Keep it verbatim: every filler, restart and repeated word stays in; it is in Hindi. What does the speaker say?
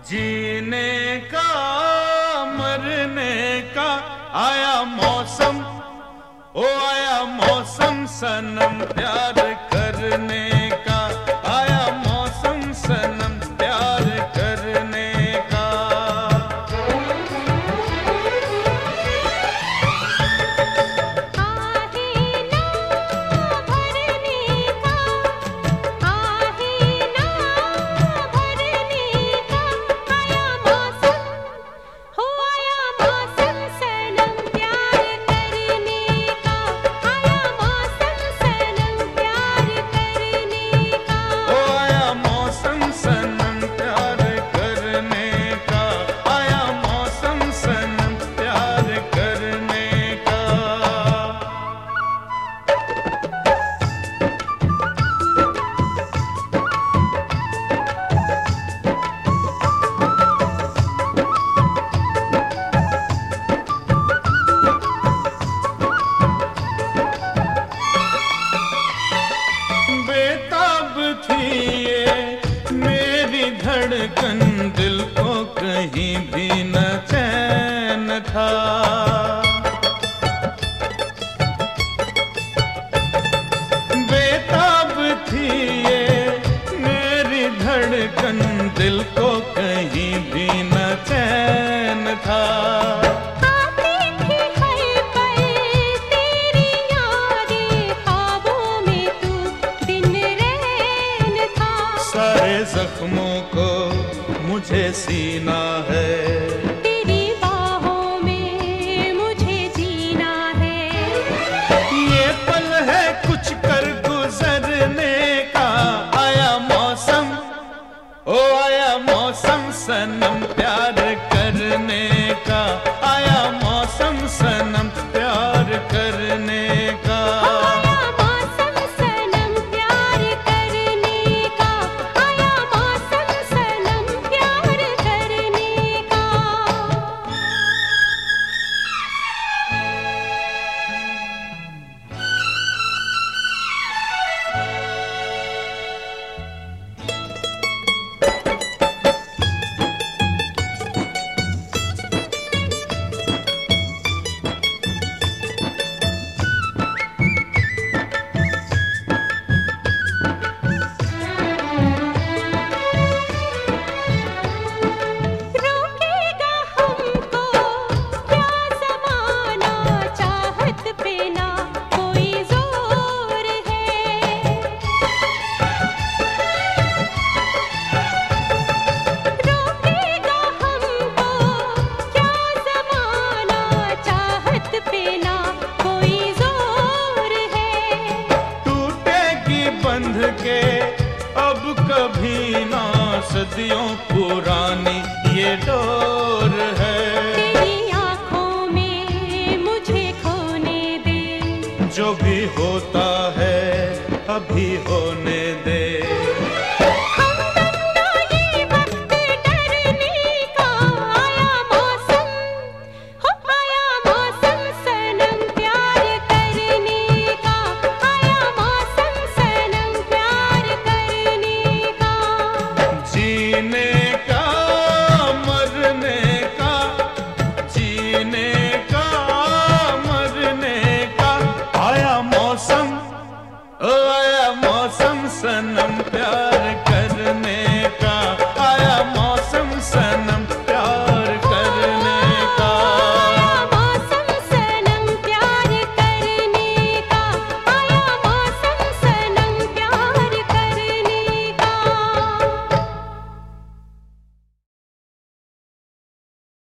जीने का मरने का आया मौसम, ओ आया मौसम सनम प्यार करने का, आया मौसम सनम प्यार करने का। आहे ना भरने का, आहे ना भरने का, आया मौसम, हो आया मौसम सनम प्यार करने का, आया मौसम सनम प्यार करने का। ओ आया मौसम सनम प्यार करने का, आया मौसम सनम प्यार करने का। बेताब थी ये मेरी धड़कन, दिल को कहीं भी न चैन था। बेताब थी ये मेरी धड़कन, दिल को कहीं भी न चैन था। आती थी हर पल तेरी यादें, ख्वाबों में तू दिन रैन था। सारे जख्मों को मुझे सीना है, तेरी बाहों में मुझे जीना है। ये पल है कुछ कर गुजरने का, आया मौसम, ओ आया मौसम सनम प्यार करने का, आया मौसम सनम प्यार करने का। आया मौसम सनम प्यार करने का, आया मौसम सनम प्यार करने का। रोकेगा हमको क्या ज़माना, चाहत पे ना कोई जोर है। रोकेगा हमको क्या ज़माना, चाहत पे ना कोई जोर है। टूटेगी बंध के अब कभी ना, सदियों पुरानी ये डोर है। तेरी आँखों में मुझे खोने दे, जो भी होता है अभी होने दे।